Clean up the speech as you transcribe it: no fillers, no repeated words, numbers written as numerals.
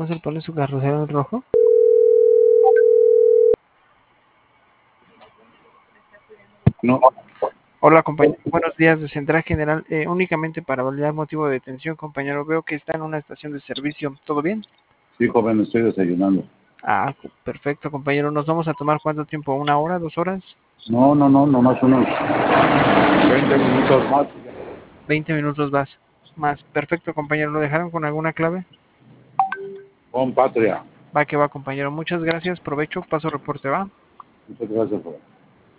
¿No se le pone su carrusel en rojo? No. Hola, compañero. Buenos días, de Central General. Únicamente para validar motivo de detención, compañero. Veo que está en una estación de servicio. ¿Todo bien? Sí, joven, estoy desayunando. Ah, perfecto, compañero. ¿Nos vamos a tomar cuánto tiempo? ¿Una hora? ¿2 horas? No, nomás unos 20 minutos más. 20 minutos más. Perfecto, compañero. ¿Lo dejaron con alguna clave? Con patria. Va que va, compañero. Muchas gracias. Provecho. Paso reporte, ¿va? Muchas gracias, joven.